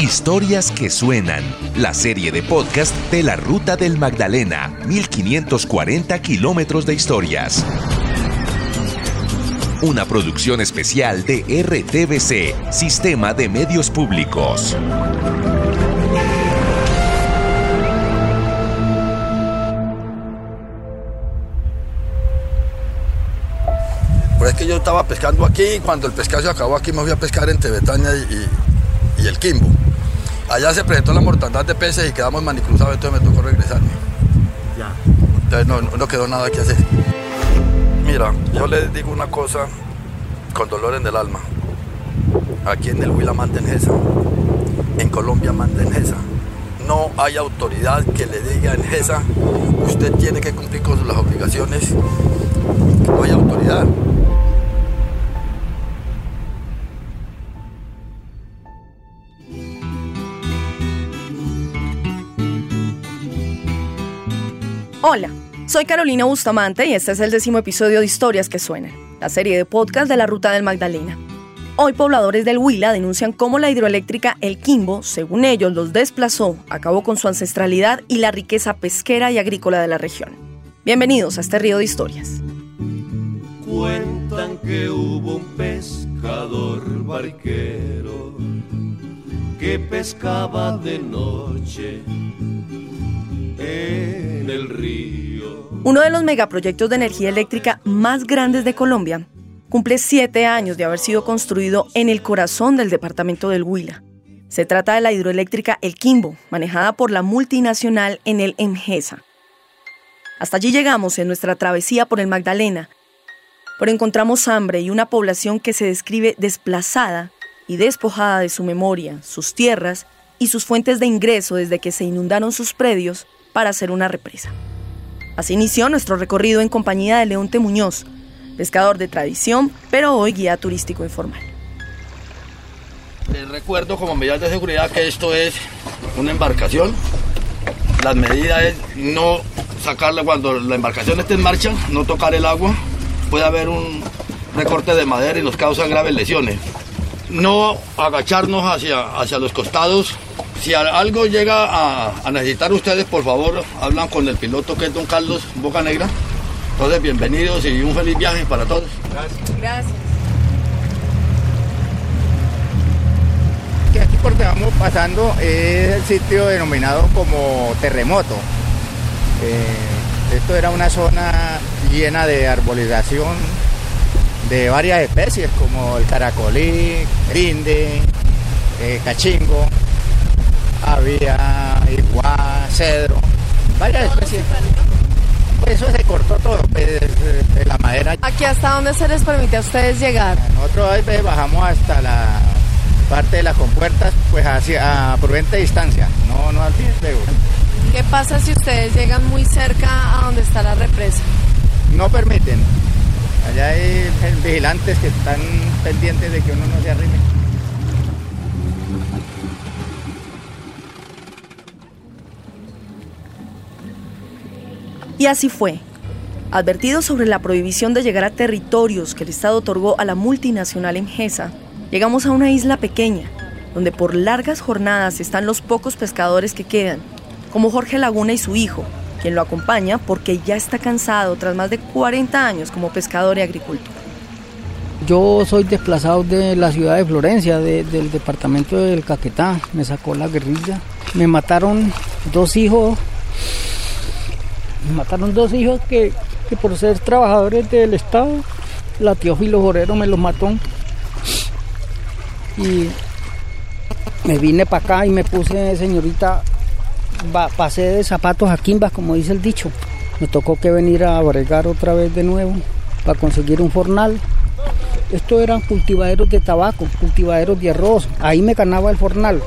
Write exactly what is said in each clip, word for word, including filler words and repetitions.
Historias que suenan, la serie de podcast de la Ruta del Magdalena, mil quinientos cuarenta kilómetros de historias. Una producción especial de R T V C, Sistema de Medios Públicos. Pues es que yo estaba pescando aquí y cuando el pescado se acabó aquí me fui a pescar entre Betania y, y, y el Quimbo. Allá se presentó la mortandad de peces y quedamos manicruzados, entonces me tocó regresarme. Ya. Entonces no, no quedó nada que hacer. Mira, yo les digo una cosa con dolor en el alma. Aquí en el Huila manda Engesa, en Colombia manda Engesa. No hay autoridad que le diga a Engesa, usted tiene que cumplir con las obligaciones. No hay autoridad. Hola, soy Carolina Bustamante y este es el décimo episodio de Historias que Suenan, la serie de podcast de la Ruta del Magdalena. Hoy pobladores del Huila denuncian cómo la hidroeléctrica El Quimbo, según ellos, los desplazó, acabó con su ancestralidad y la riqueza pesquera y agrícola de la región. Bienvenidos a este río de historias. Cuentan que hubo un pescador barquero que pescaba de noche en el río. Uno de los megaproyectos de energía eléctrica más grandes de Colombia cumple siete años de haber sido construido en el corazón del departamento del Huila. Se trata de la hidroeléctrica El Quimbo, manejada por la multinacional Enel Engesa. Hasta allí llegamos en nuestra travesía por el Magdalena, pero encontramos hambre y una población que se describe desplazada y despojada de su memoria, sus tierras y sus fuentes de ingreso desde que se inundaron sus predios para hacer una represa. Así inició nuestro recorrido en compañía de Leonte Muñoz, pescador de tradición, pero hoy guía turístico informal. Les recuerdo como medidas de seguridad que esto es una embarcación. Las medidas es no sacarla cuando la embarcación esté en marcha, no tocar el agua. Puede haber un recorte de madera y nos causan graves lesiones. No agacharnos hacia, hacia los costados. Si algo llega a, a necesitar ustedes, por favor, hablan con el piloto que es don Carlos Bocanegra. Entonces, bienvenidos y un feliz viaje para todos. Gracias. Gracias. Que aquí por donde vamos pasando es el sitio denominado como Terremoto. Eh, esto era una zona llena de arbolización de varias especies como el caracolí, rinde, eh, cachingo, había iguá, cedro, varias especies. Pues eso se cortó todo, pues, de la madera. ¿Aquí hasta dónde se les permite a ustedes llegar? Nosotros a veces bajamos hasta la parte de las compuertas, pues hacia, a prudente distancia, no, no al pie. ¿Qué pasa si ustedes llegan muy cerca a donde está la represa? No permiten. Allá hay vigilantes que están pendientes de que uno no se arrime. Y así fue. Advertidos sobre la prohibición de llegar a territorios que el Estado otorgó a la multinacional Engesa, llegamos a una isla pequeña, donde por largas jornadas están los pocos pescadores que quedan, como Jorge Laguna y su hijo, quien lo acompaña porque ya está cansado tras más de cuarenta años como pescador y agricultor. Yo soy desplazado de la ciudad de Florencia, de, del departamento del Caquetá. Me sacó la guerrilla. Me mataron dos hijos. Me mataron dos hijos que, que por ser trabajadores del Estado, la Teófilo Jorero me los mató. Y me vine para acá y me puse, señorita, pasé de zapatos a quimbas, como dice el dicho. Me tocó que venir a bregar otra vez de nuevo para conseguir un fornal. Estos eran cultivaderos de tabaco, cultivaderos de arroz. Ahí me ganaba el fornal.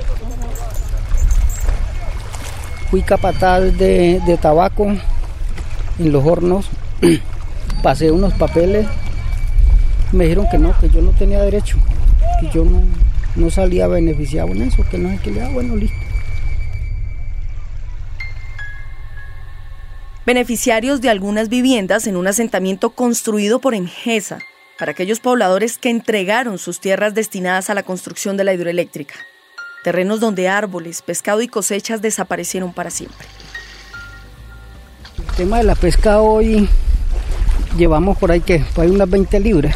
Fui capataz de, de tabaco en los hornos. Pasé unos papeles. Me dijeron que no, que yo no tenía derecho, que yo no, no salía beneficiado en eso, que no sé qué le da. Bueno, listo. Beneficiarios de algunas viviendas en un asentamiento construido por Engesa, para aquellos pobladores que entregaron sus tierras destinadas a la construcción de la hidroeléctrica. terrenos donde árboles, pescado y cosechas desaparecieron para siempre. El tema de la pesca hoy llevamos por ahí que por ahí unas veinte libras.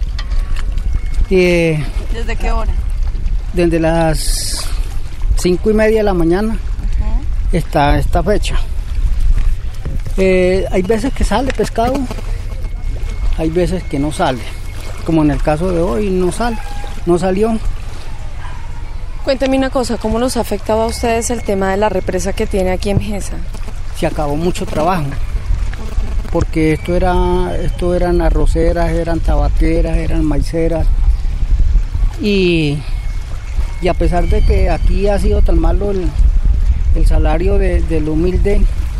Eh, ¿Desde qué hora? Desde las cinco y media de la mañana uh-huh. está esta fecha. Eh, hay veces que sale pescado, hay veces que no sale. Como en el caso de hoy, no sale, no salió. Cuénteme una cosa, ¿cómo los ha afectado a ustedes el tema de la represa que tiene aquí en Mesa? Se acabó mucho trabajo, porque esto era, esto eran arroceras, eran tabaqueras, eran maiceras, y, y a pesar de que aquí ha sido tan malo el, el salario de, del humilde,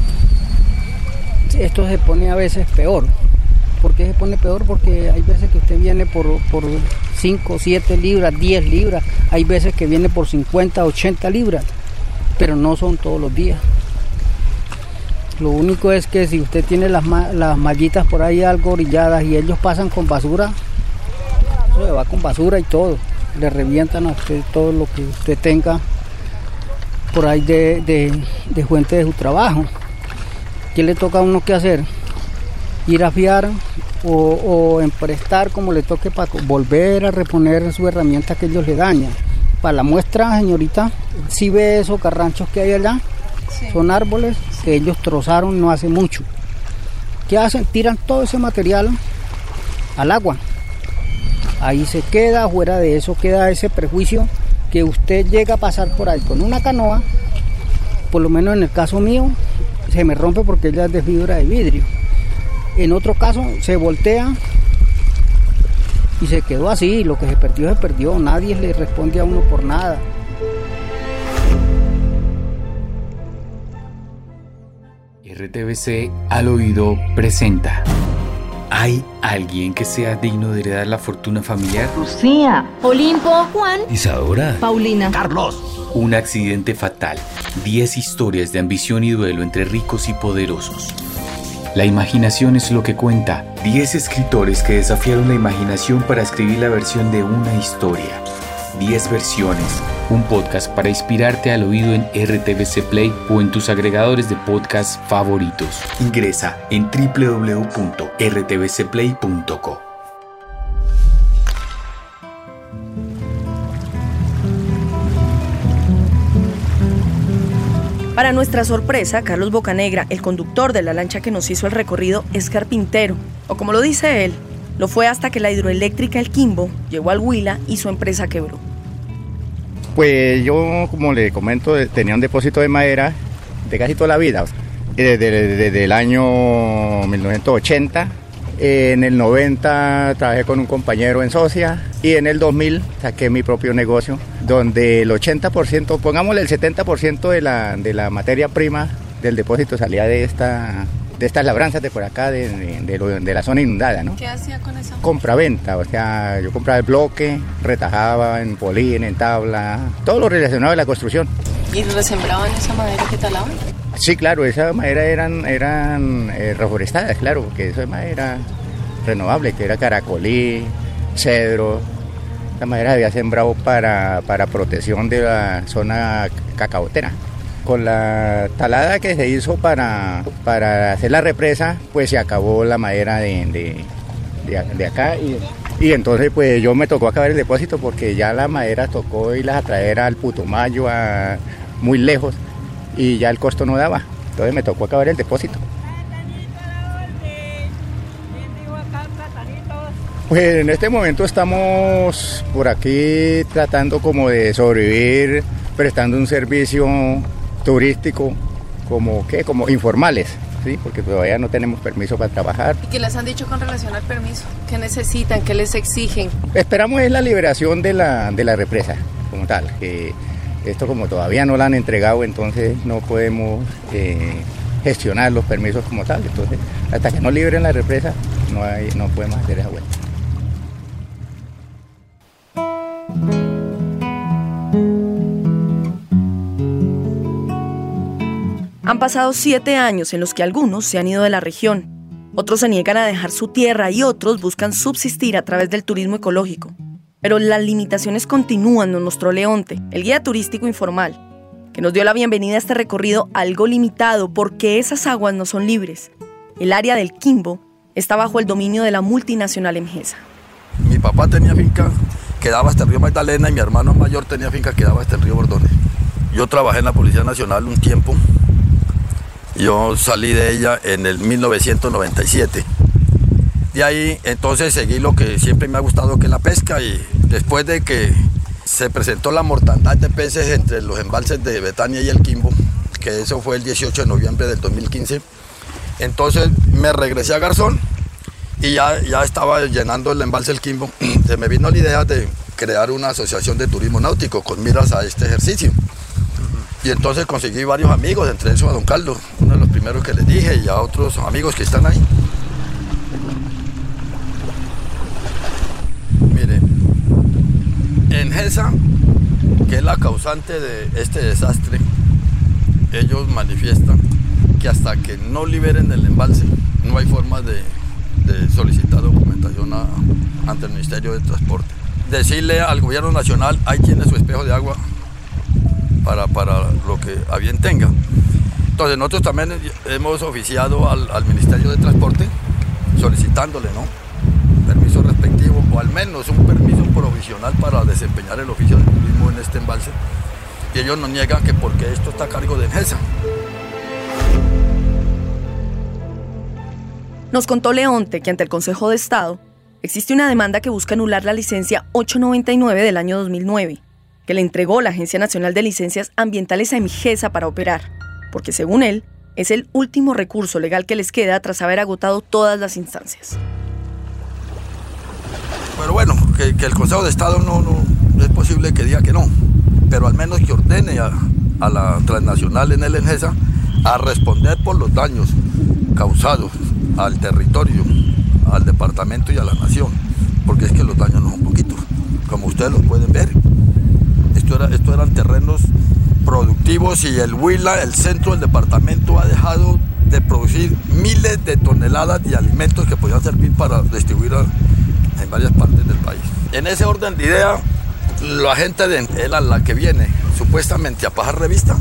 esto se pone a veces peor. ¿Por qué se pone peor? Porque hay veces que usted viene por, por cinco, siete libras, diez libras, hay veces que viene por cincuenta, ochenta libras, pero no son todos los días. Lo único es que si usted tiene las, las mallitas por ahí algo orilladas y ellos pasan con basura, eso se va con basura y todo, le revientan a usted todo lo que usted tenga por ahí de, de, de fuente de su trabajo. ¿Qué le toca a uno que hacer? Ir a fiar o, o emprestar como le toque para volver a reponer su herramienta que ellos le dañan. Para la muestra, señorita, si ve esos carranchos que hay allá, sí. Son árboles que ellos trozaron no hace mucho. ¿Qué hacen? Tiran todo ese material al agua. Ahí se queda, fuera de eso queda ese prejuicio que usted llega a pasar por ahí con una canoa, por lo menos en el caso mío, se me rompe porque ella es de fibra de vidrio. En otro caso se voltea y se quedó así, lo que se perdió se perdió, nadie le responde a uno por nada. R T V C al oído presenta. ¿Hay alguien que sea digno de heredar la fortuna familiar? Lucía, Olimpo, Juan, Isadora, Paulina, Carlos. Un accidente fatal. Diez historias de ambición y duelo entre ricos y poderosos. La imaginación es lo que cuenta. Diez escritores que desafiaron la imaginación para escribir la versión de una historia. Diez versiones. Un podcast para inspirarte al oído en R T V C Play o en tus agregadores de podcast favoritos. Ingresa en doble u doble u doble u punto r t v c play punto co. Para nuestra sorpresa, Carlos Bocanegra, el conductor de la lancha que nos hizo el recorrido, es carpintero, o como lo dice él, lo fue hasta que la hidroeléctrica El Quimbo llegó al Huila y su empresa quebró. Pues yo, como le comento, tenía un depósito de madera de casi toda la vida, desde, desde el año mil novecientos ochenta. En el noventa trabajé con un compañero en Socia y en el dos mil saqué mi propio negocio, donde el ochenta por ciento, pongámosle el setenta por ciento de la, de la materia prima del depósito salía de esta... de estas labranzas de por acá, de, de, de, de la zona inundada, ¿no? ¿Qué hacía con esa? Compra-venta, o sea, yo compraba el bloque, retajaba en polín, en tabla, todo lo relacionado a la construcción. ¿Y resembraban esa madera que talaban? Sí, claro, esa madera eran, eran eh, reforestadas, claro, porque eso es madera renovable, que era caracolí, cedro. La madera había sembrado para, para protección de la zona cacaotera. Con la talada que se hizo para, para hacer la represa, pues se acabó la madera de, de, de, de acá y, y entonces pues yo me tocó acabar el depósito porque ya la madera tocó irlas a traer al Putumayo, a muy lejos, y ya el costo no daba, entonces me tocó acabar el depósito. Pues en este momento estamos por aquí tratando como de sobrevivir, prestando un servicio turístico, como ¿qué? Como informales, ¿sí? Porque todavía no tenemos permiso para trabajar. ¿Y qué les han dicho con relación al permiso? ¿Qué necesitan? ¿Qué les exigen? Esperamos es la liberación de la, de la represa, como tal, que esto como todavía no la han entregado, entonces no podemos eh, gestionar los permisos como tal, entonces hasta que no liberen la represa no, hay, no podemos hacer esa vuelta. Han pasado siete años en los que algunos se han ido de la región, otros se niegan a dejar su tierra y otros buscan subsistir a través del turismo ecológico. Pero las limitaciones continúan, nos mostró Leonte, el guía turístico informal, que nos dio la bienvenida a este recorrido algo limitado porque esas aguas no son libres. El área del Quimbo está bajo el dominio de la multinacional Emgesa. Mi papá tenía finca que daba hasta el río Magdalena y mi hermano mayor tenía finca que daba hasta el río Bordones. Yo trabajé en la Policía Nacional un tiempo. Yo salí de ella en el mil novecientos noventa y siete. De ahí entonces seguí lo que siempre me ha gustado, que es la pesca, y después de que se presentó la mortandad de peces entre los embalses de Betania y el Quimbo, que eso fue el dieciocho de noviembre del dos mil quince, entonces me regresé a Garzón y ya, ya estaba llenando el embalse del Quimbo. Se me vino la idea de crear una asociación de turismo náutico con miras a este ejercicio. Y entonces conseguí varios amigos, entre esos a don Caldo, uno de los primeros que les dije, y a otros amigos que están ahí. Mire, Emgesa, que es la causante de este desastre, ellos manifiestan que hasta que no liberen el embalse no hay forma de, de solicitar documentación a, ante el Ministerio de Transporte. Decirle al gobierno nacional, ahí tiene su espejo de agua para, para lo que a bien tenga. Entonces nosotros también hemos oficiado al, al Ministerio de Transporte solicitándole, ¿no?, permiso respectivo, o al menos un permiso provisional para desempeñar el oficio de turismo en este embalse. Y ellos nos niegan que porque esto está a cargo de Emgesa. Nos contó Leonte que ante el Consejo de Estado existe una demanda que busca anular la licencia ochocientos noventa y nueve del año dos mil nueve, que le entregó la Agencia Nacional de Licencias Ambientales a Emgesa para operar, porque según él, es el último recurso legal que les queda tras haber agotado todas las instancias. Pero bueno, que, que el Consejo de Estado no, no es posible que diga que no, pero al menos que ordene a, a la transnacional en el Emgesa a responder por los daños causados al territorio, al departamento y a la nación, porque es que los daños no son poquitos, como ustedes lo pueden ver. Esto, era, esto eran terrenos productivos y el Huila, el centro del departamento, ha dejado de producir miles de toneladas de alimentos que podían servir para distribuir a, en varias partes del país. En ese orden de idea, la gente de Emgesa, la que viene supuestamente a pagar revista,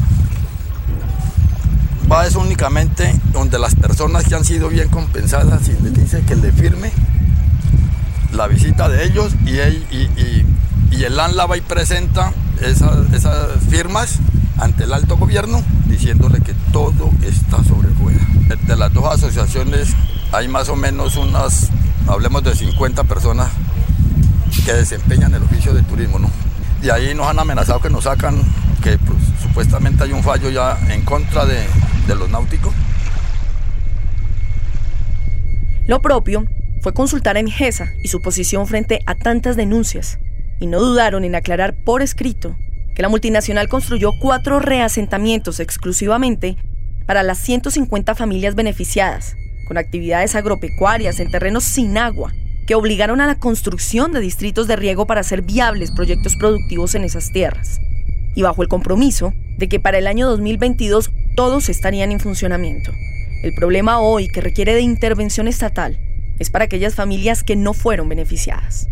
va es únicamente donde las personas que han sido bien compensadas y les dice que le firme la visita de ellos, y, él, y, y, y el ANLA va y presenta esas, esas firmas ante el alto gobierno diciéndole que todo está sobre rueda. De las dos asociaciones hay más o menos unas, hablemos de cincuenta personas que desempeñan el oficio de turismo, ¿no? De ahí nos han amenazado que nos sacan, que pues, supuestamente hay un fallo ya en contra de, de los náuticos. Lo propio fue consultar a Emgesa y su posición frente a tantas denuncias, y no dudaron en aclarar por escrito que la multinacional construyó cuatro reasentamientos exclusivamente para las ciento cincuenta familias beneficiadas, con actividades agropecuarias en terrenos sin agua, que obligaron a la construcción de distritos de riego para hacer viables proyectos productivos en esas tierras, y bajo el compromiso de que para el año dos mil veintidós todos estarían en funcionamiento. El problema hoy, que requiere de intervención estatal, es para aquellas familias que no fueron beneficiadas.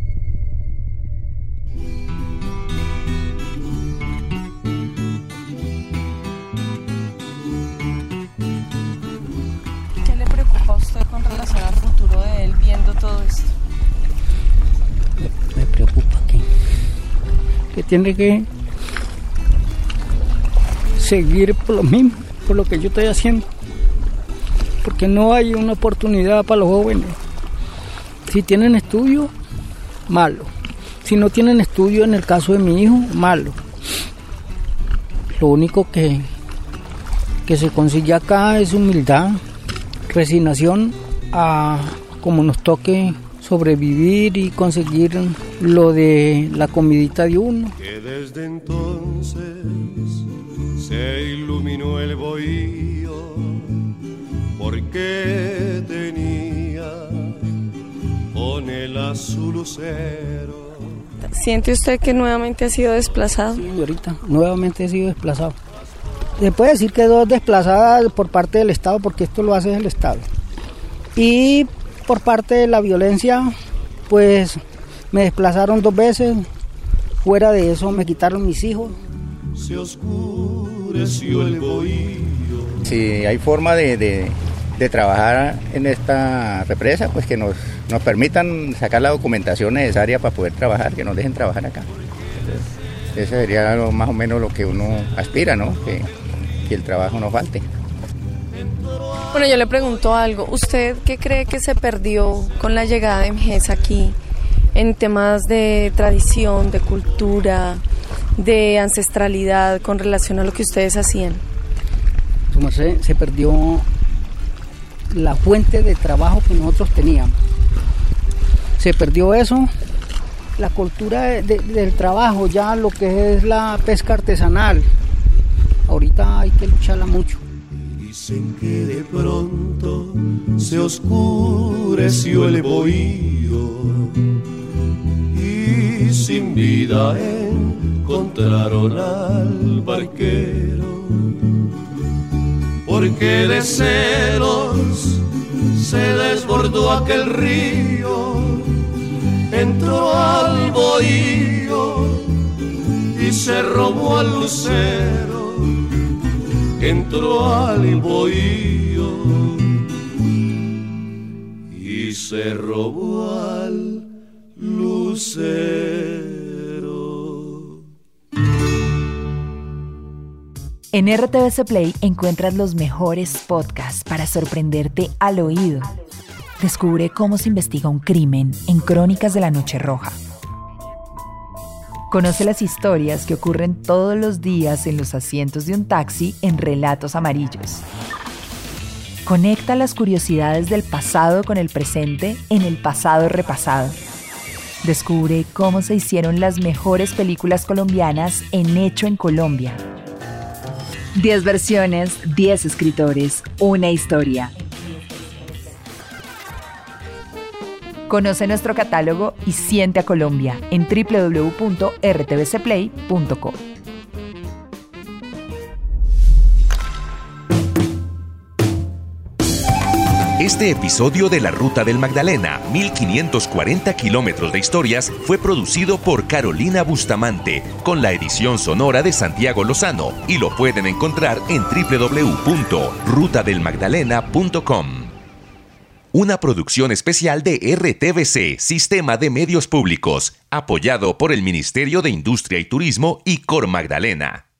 ¿Qué le preocupa a usted con relación al futuro de él viendo todo esto? Me, me preocupa que, que tiene que seguir por lo mismo, por lo que yo estoy haciendo, porque no hay una oportunidad para los jóvenes. Si tienen estudio, malo. Si no tienen estudio, en el caso de mi hijo, malo. Lo único que, que se consigue acá es humildad, resignación a como nos toque sobrevivir y conseguir lo de la comidita de uno. Que desde entonces se iluminó el bohío porque tenía con el azul lucero. ¿Siente usted que nuevamente ha sido desplazado? Sí, ahorita, nuevamente he sido desplazado. Se puede decir que dos desplazadas por parte del Estado, porque esto lo hace el Estado. Y por parte de la violencia, pues Me desplazaron dos veces, fuera de eso me quitaron mis hijos. Se oscureció el bohío. Si hay forma de, de, de trabajar en esta represa, pues que nos, nos permitan sacar la documentación necesaria para poder trabajar, que nos dejen trabajar acá. Entonces, ese sería lo, más o menos lo que uno aspira, ¿no? Que, que el trabajo no falte. Bueno, yo le pregunto algo. ¿Usted qué cree que se perdió con la llegada de EMGES aquí en temas de tradición, de cultura, de ancestralidad con relación a lo que ustedes hacían? Como se, se perdió la fuente de trabajo que nosotros teníamos. Se perdió eso, la cultura de, de, del trabajo, ya lo que es la pesca artesanal. Ahorita hay que lucharla mucho. Dicen que de pronto se oscureció el bohío y sin vida encontraron al barquero, porque de celos se desbordó aquel río, entró al bohío y se robó al lucero. Entró al bohío y se robó al lucero. En R T V C Play encuentras los mejores podcasts para sorprenderte al oído. Descubre cómo se investiga un crimen en Crónicas de la Noche Roja. Conoce las historias que ocurren todos los días en los asientos de un taxi en Relatos Amarillos. Conecta las curiosidades del pasado con el presente en El Pasado Repasado. Descubre cómo se hicieron las mejores películas colombianas en Hecho en Colombia. diez versiones, diez escritores, una historia. Conoce nuestro catálogo y siente a Colombia en doble u doble u doble u punto r t v c play punto com. Este episodio de La Ruta del Magdalena, mil quinientos cuarenta kilómetros de historias, fue producido por Carolina Bustamante, con la edición sonora de Santiago Lozano, y lo pueden encontrar en doble u doble u doble u punto ruta del magdalena punto com. Una producción especial de R T V C, Sistema de Medios Públicos, apoyado por el Ministerio de Industria y Turismo y Cor Magdalena.